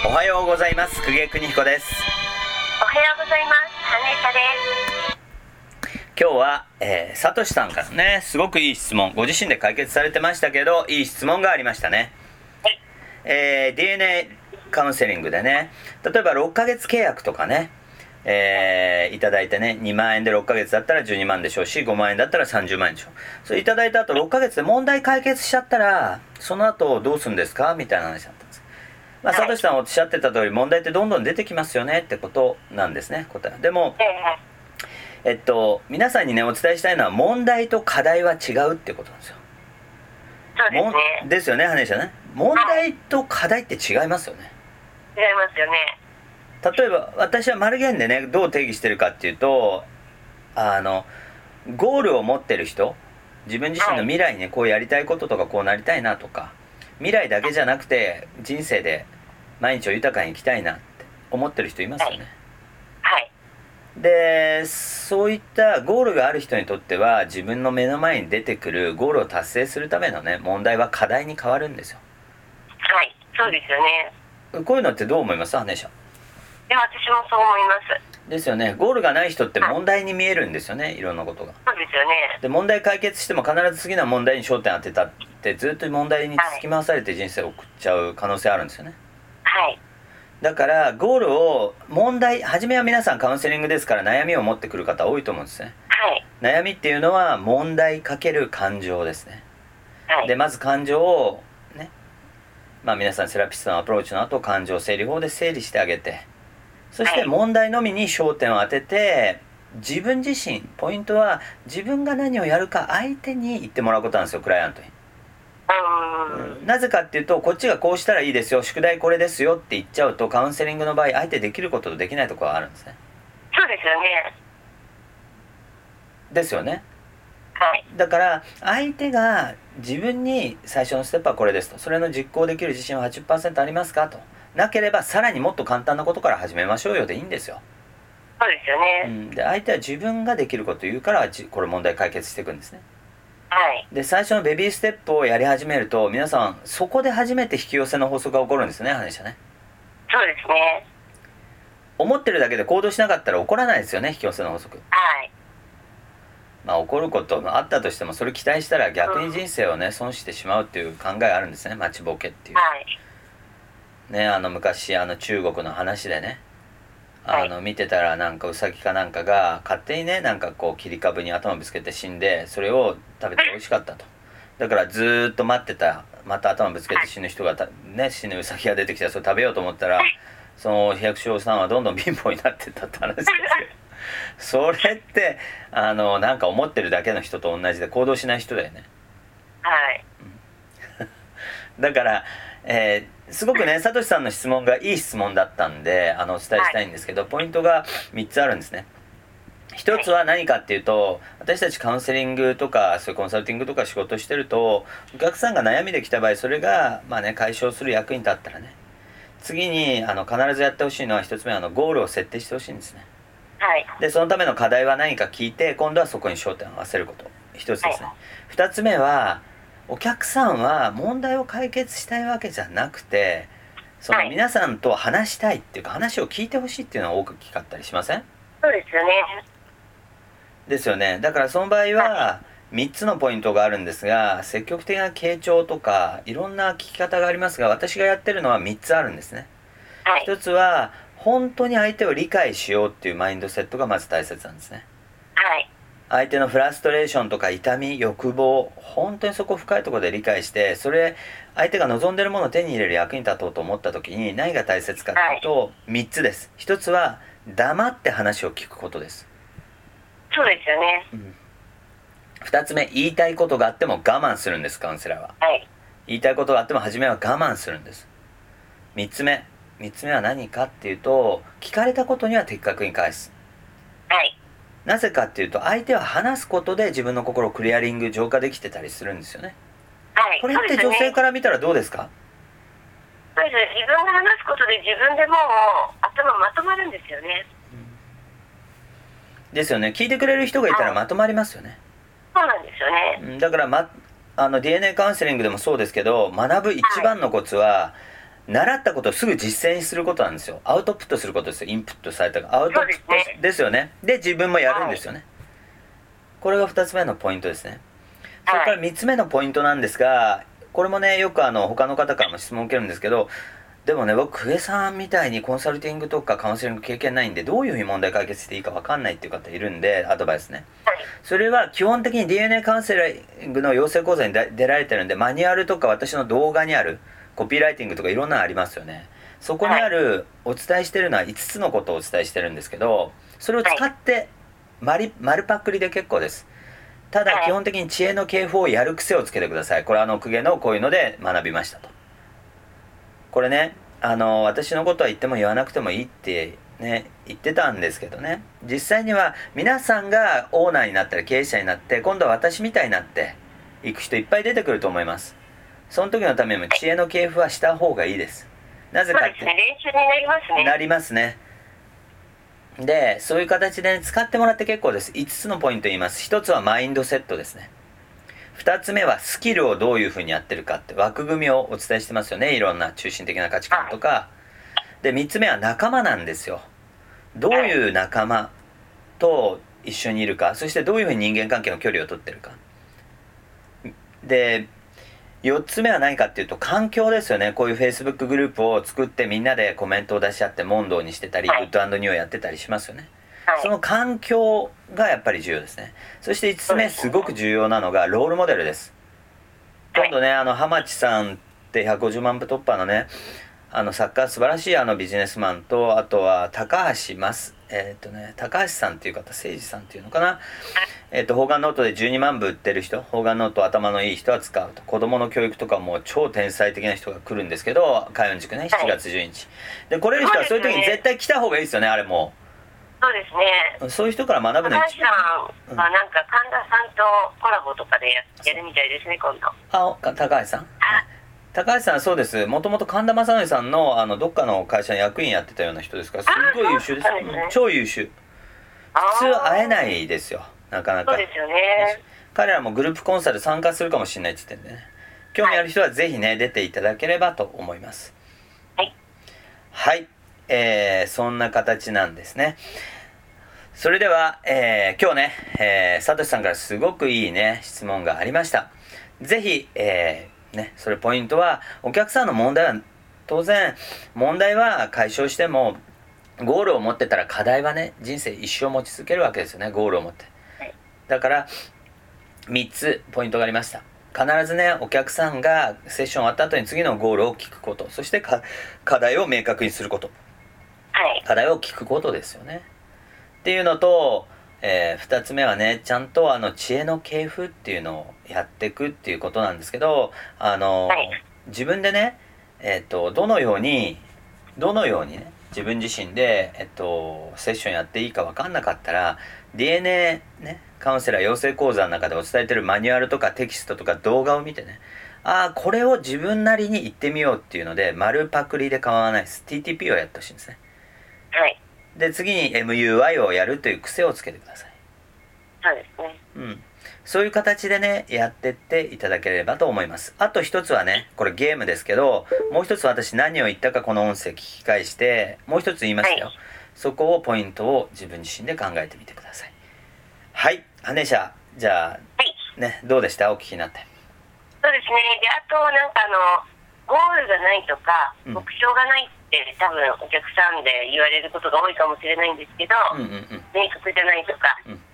おはようございます。公家邦彦です。 おはようございます。羽根田です。 今日は、さとしさんからね、すごくいい質問、ご自身で解決されてましたけど、いい質問がありましたね。DNA カウンセリングでね、例えば6ヶ月契約とかね、いただいてね、2万円で6ヶ月だったら12万でしょうし、5万円だったら30万円でしょう。それいただいた後6ヶ月で問題解決しちゃったら、その後どうするんですかみたいな話だったんです。さとしさんおっしゃってた通り、問題ってどんどん出てきますよねってことなんですね、答え。でも、皆さんにね、お伝えしたいのは、問題と課題は違うってことなんですよ。 そうですね。 ですよね、羽根ちゃんね。問題と課題って違いますよね。 違いますよね。 例えば、私はマルゲンでね、どう定義してるかっていうと、ゴールを持ってる人、自分自身の未来にね、こうやりたいこととか、こうなりたいなとか、未来だけじゃなくて、人生で毎日を豊かに生きたいなって思ってる人いますよね。 はい。 で、そういったゴールがある人にとっては、自分の目の前に出てくるゴールを達成するためのね、問題は課題に変わるんですよ。 はい、そうですよね。 こういうのってどう思います、羽根ちゃん。 で、私もそう思います。 ですよね。ゴールがない人って問題に見えるんですよね、いろんなことが。 そうですよね。 で、問題解決しても必ず次の問題に焦点当てたってずっと問題に突き回されて人生を送っちゃう可能性あるんですよね。 はい。 だからゴールを初めは皆さんカウンセリングですから悩みを持ってくる方多いと思うんですね。 はい。 悩みっていうのは問題かける感情ですね。 はい。 で、まず感情をね、皆さんセラピストのアプローチの後、感情整理法で整理してあげて、そして問題のみに焦点を当てて、自分自身、ポイントは自分が何をやるか相手に言ってもらうことなんですよ、クライアントに。なぜかっていうと、こっちがこうしたらいいですよ、宿題これですよって言っちゃうと、カウンセリングの場合、相手できることとできないところがあるんですね。 そうですよね。 ですよね。 はい。 だから相手が自分に最初のステップはこれですと、それの実行できる自信は 80% ありますかと、なければさらにもっと簡単なことから始めましょうよでいいんですよ。 そうですよね。 で、相手は自分ができることを言うからこれ問題解決していくんですね。 はい。 で、最初のベビーステップをやり始めると、皆さんそこで初めて引き寄せの法則が起こるんですね、話はね。 そうですね。 思ってるだけで行動しなかったら起こらないですよね、引き寄せの法則。 はい。 起こることもあったとしても、それ期待したら逆に人生をね、損してしまうっていう考えがあるんですね、待ちぼけっていう。 はい。 ね、昔中国の話でね、 はい。 見てたらなんかウサギかなんかが勝手にね、なんかこう切り株に頭ぶつけて死んで、それを食べて美味しかったと。だからずーっと待ってた、また頭ぶつけて死ぬ人が死ぬウサギが出てきたらそれ食べようと思ったら、その百姓さんはどんどん貧乏になってったって話ですけど、それってなんか思ってるだけの人と同じで行動しない人だよね。 はい。 だから、すごくね、さとしさんの質問がいい質問だったんでお伝えしたいんですけど、ポイントが3つあるんですね。1つは何かっていうと、私たちカウンセリングとかそういうコンサルティングとか仕事してると、お客さんが悩みできた場合、それが解消する役に立ったらね、次に必ずやってほしいのは、1つ目はゴールを設定してほしいんですね。 はい。 で、そのための課題は何か聞いて、今度はそこに焦点を合わせること、1つですね。2つ目は、お客さんは問題を解決したいわけじゃなくて、皆さんと話したいっていうか、話を聞いてほしいっていうのが多く聞かったりしません？ そうですよね。 ですよね。だからその場合は3つのポイントがあるんですが、積極的な傾聴とかいろんな聞き方がありますが、私がやってるのは3つあるんですね。 はい。 1つは本当に相手を理解しようっていうマインドセットがまず大切なんですね。 はい。 相手のフラストレーションとか痛み、欲望、本当にそこ深いところで理解して、それ相手が望んでるものを手に入れる役に立とうと思った時に何が大切かというと、3つです。1つは黙って話を聞くことです。 そうですよね。 2つ目、言いたいことがあっても我慢するんです、カウンセラーは。 はい。 言いたいことがあっても初めは我慢するんです。3つ目は何かっていうと、聞かれたことには的確に返す。 はい。 なぜかっていうと、相手は話すことで自分の心をクリアリング、浄化できてたりするんですよね。 はい。 これって女性から見たらどうですか？ そうです。自分が話すことで自分でもう頭まとまるんですよね。 ですよね。聞いてくれる人がいたらまとまりますよね。 そうなんですよね。 だからDNA カウンセリングでもそうですけど、学ぶ一番のコツは、 習ったことをすぐ実践することなんですよ。アウトプットすることですよ。インプットされたアウトプットですよね。で自分もやるんですよね。これが2つ目のポイントですね。それから3つ目のポイントなんですが、これもねよく他の方からも質問を受けるんですけど、でもね僕久江さんみたいにコンサルティングとかカウンセリング経験ないんで、どういうふうに問題解決していいか分かんないっていう方いるんで、アドバイスね。それは基本的に DNA カウンセリングの養成講座に出られてるんで、マニュアルとか私の動画にあるコピーライティングとかいろんなのありますよね。そこにあるお伝えしてるのは5つのことをお伝えしてるんですけど、それを使って丸パックリで結構です。ただ基本的に知恵の系譜をやる癖をつけてください。これ公家のこういうので学びましたと。これね私のことは言っても言わなくてもいいってね言ってたんですけどね、実際には皆さんがオーナーになったり経営者になって、今度は私みたいになっていく人いっぱい出てくると思います。その時のためにも知恵の系譜はした方がいいです。なぜかって、 練習になりますね。 なりますね。でそういう形で、使ってもらって結構です。5つのポイント言います。1つはマインドセットですね。2つ目はスキルをどういうふうにやってるかって枠組みをお伝えしてますよね。いろんな中心的な価値観とかで、3つ目は仲間なんですよ。どういう仲間と一緒にいるか、そしてどういうふうに人間関係の距離を取ってるかで、4つ目は何かっていうと環境ですよね。こういう Facebook グループを作ってみんなでコメントを出し合って問答にしてたり、グッド&ニューをやってたりしますよね。その環境がやっぱり重要ですね。そして5つ目、すごく重要なのがロールモデルです。今度ね浜地さんって150万部突破のね作家、素晴らしいビジネスマンと、あとは高橋高橋さんっていう方、誠司さんっていうのかな、方眼ノートで12万部売ってる人、方眼ノート頭のいい人は使うと。子供の教育とかも超天才的な人が来るんですけど、開運塾ね、7月11日で来れる人はそういう時に絶対来た方がいいですよね。あれもそうですね。 そういう人から学ぶの高橋さんはなんか神田さんとコラボとかでやるみたいですね、今度。 高橋さん、高橋さんはそうです。もともと神田正則さんのどっかの会社の役員やってたような人ですから、すごい優秀です。超優秀。普通会えないですよ、なかなか。 そうですよね。 彼らもグループコンサル参加するかもしれないって言ってんでね、興味ある人はぜひね出ていただければと思います。はい、そんな形なんですね。それでは、今日ね、さとしさんからすごくいいね質問がありました。ぜひ、それポイントは、お客さんの問題は当然問題は解消しても、ゴールを持ってたら課題はね人生一生持ち続けるわけですよね。ゴールを持って。だから3つポイントがありました。必ずねお客さんがセッション終わった後に次のゴールを聞くこと、そして課題を明確にすること、課題を聞くことですよねっていうのと、2つ目はねちゃんと知恵の系譜っていうのをやっていくっていうことなんですけど、自分でね、どのようにね自分自身で、セッションやっていいか分かんなかったら DNA ねカウンセラー養成講座の中でお伝えてるマニュアルとかテキストとか動画を見てね、これを自分なりに言ってみようっていうので丸パクリで構わないです。 TTP をやってほしいんですね。で次に MUI をやるという癖をつけてください。 そうですね。 そういう形でねやってっていただければと思います。あと一つはね、これゲームですけど、もう一つ私何を言ったかこの音声聞き返してもう一つ言いましたよ。そこをポイントを自分自身で考えてみてください。はい、アネーシャ、じゃあ、ね、どうでした？お聞きになって。 そうですね。で、あとなんかゴールがないとか、目標がないって多分お客さんで言われることが多いかもしれないんですけど、明確じゃないとか、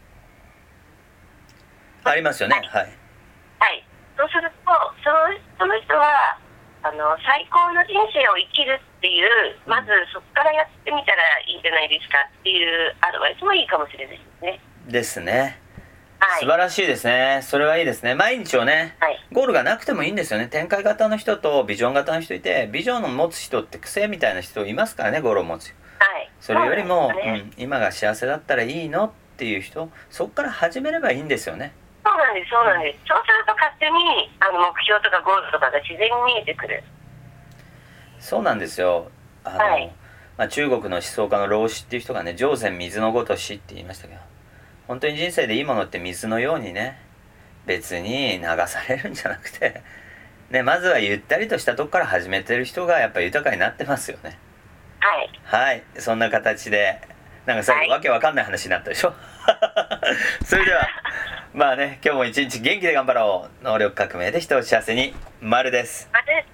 ありますよね。はい。 そうするとその人は最高の人生を生きるっていう、まずそこからやってみたらいいんじゃないですかっていうアドバイスもいいかもしれないですね。 ですね。素晴らしいですね。それはいいですね。毎日をね、ゴールがなくてもいいんですよね。展開型の人とビジョン型の人いて、ビジョンを持つ人って癖みたいな人いますからね、ゴールを持つ。それよりも、今が幸せだったらいいのっていう人、そこから始めればいいんですよね。 そうなんです。そうすると勝手に目標とかゴールとかが自然に見えてくる。 そうなんですよ。中国の思想家の老子っていう人がね、上善水のごとしって言いましたけど、本当に人生でいいものって水のようにね、別に流されるんじゃなくてね、まずはゆったりとしたとこから始めてる人がやっぱり豊かになってますよね。 はい。 はい、そんな形でなんか最後、わけわかんない話になったでしょそれではまあね、今日も一日元気で頑張ろう。能力革命で人を幸せに、丸です。 また